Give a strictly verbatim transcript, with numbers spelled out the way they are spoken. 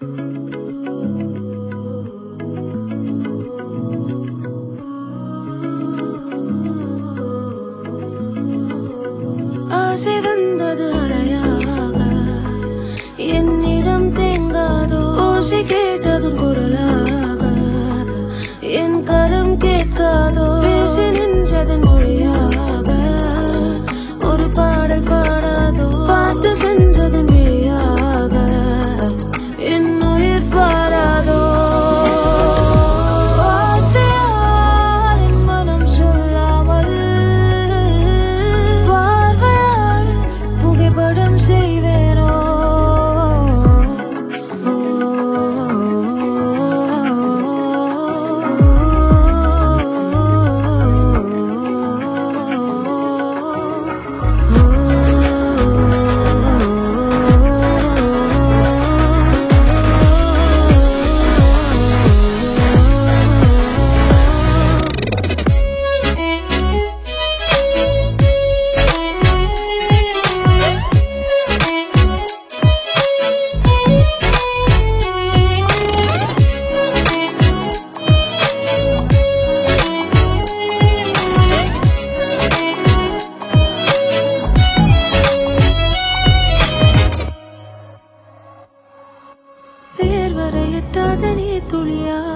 ஆசை வந்தது அலையாக என்னிடம் தேங்காதோ ஓசை கேட்டதும் குரலாக என் கரம் கேட்காதோ பேசி நின்றதன் மொழியாக ஒரு பாடல் பாடாதோ பார்த்து சென்றதன் விழியாக என் உயிர் பாராதோ மனம் சொல்லாமல் பார்வையால் புகைப்படம் செய்வேனோ பேர் வரை எட்டாத நீர் துளியா